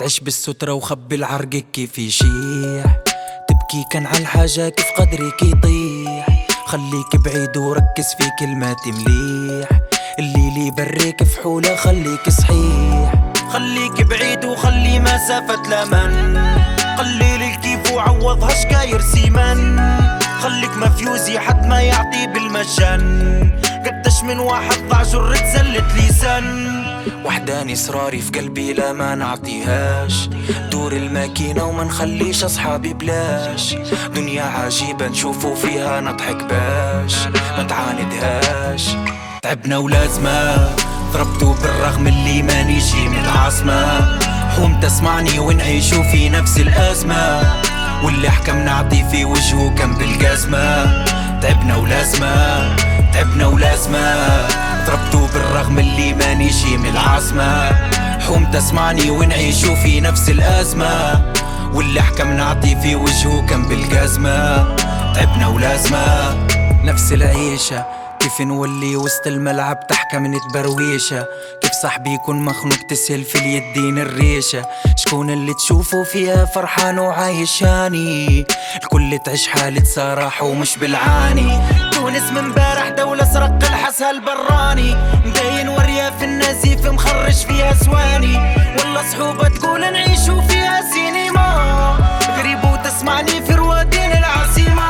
تعيش بالسترة وخبي العرق كيف يشيح، تبكي كان عالحاجة كيف قدرك يطيح. خليك بعيد وركز في كلمات مليح، اللي يبريك في حولة خليك صحيح. خليك بعيد وخلي مسافة الأمان، قليل الكيف وعوضها شكاير سيمان. خليك مفيوزي حد ما يعطي بالمجان، قداش من واحد ضاع جرة زلة لسان. وحداني صراري في قلبي لا ما نعطيهاش، دور الماكينة وما نخليش أصحابي بلاش. دنيا عجيبة نشوفو فيها نضحك باش ما تعاندهاش. تعبنا ولازمة ضربتو بالرغم اللي ما نيجي من العاصمة. حوم تسمعني ونعيشو في نفس الأزمة، واللي حكم نعطي في وجهه كم بالجزمة. تعبنا ولازمة تعبنا ولازمة ضربتو بالرغم اللي ما نيجي من العاصمة. حوم تسمعني ونعيشو في نفس الأزمة، واللي حكم نعطي في وجهه كم بالجزمة. تعبنا ولازمة نفس العيشة، كيف نولي وسط الملعب تحكم نتبرويشة. كيف صاحبي يكون مخنوق تسهل في اليدين الريشة. شكون اللي تشوفه فيها فرحان وعايشاني، الكل تعيش حالة صراحة ومش بالعاني. تونس من بارح دولة سرق الحسها البراني، مبين ورياف النزيف مخرج فيها سواني. والله صحوبة تقول نعيشو فيها سينما، غريب وتسمعني في روادين العاصمة.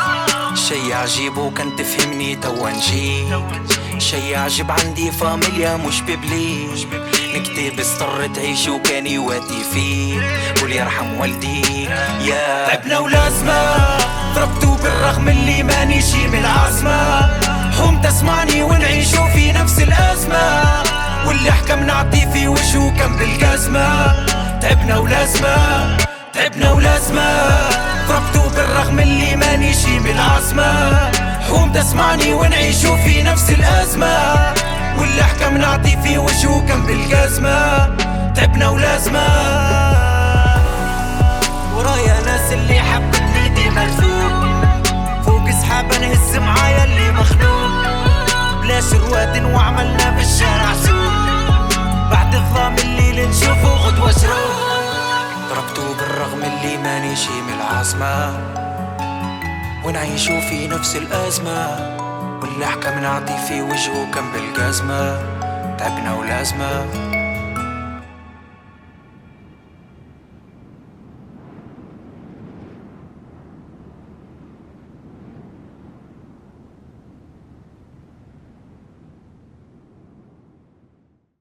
شي عجيب وكان تفهمني توا نجيك، شي عجيب عندي فاميليا مش ببليك. نكتب اضطر تعيش وكان يواتي فيك، قول يرحم والديك يا. تعبنا ولازمة ضربتو بالرغم اللي ما نيجي من العاصمة. حوم تسمعني ونعيشو في نفس الأزمة، واللي حكم نعطي في وجهه كم بالجزمة. تعبنا ولازمة تعبنا ولازمة ضربتو بالرغم اللي ما نيجي من العاصمة. حوم تسمعني ونعيشو في نفس الأزمة، واللي حكم نعطي في وجهه كم بالجزمة. تعبنا ولازمة ورايا ناس اللي حبتني ديما الفوق، فوق سحابة نهز معايا اللي مخنوق. بلاش رواد وعملنا بالشارع سوق، بعد الظلام الليل نشوفه غدوة شروق. ضربتو بالرغم اللي ما نيجي من العاصمة، ونعيشو في نفس الأزمة، واللي حكم نعطي في وجهه كم بالجزمة. تعبنا ولازمة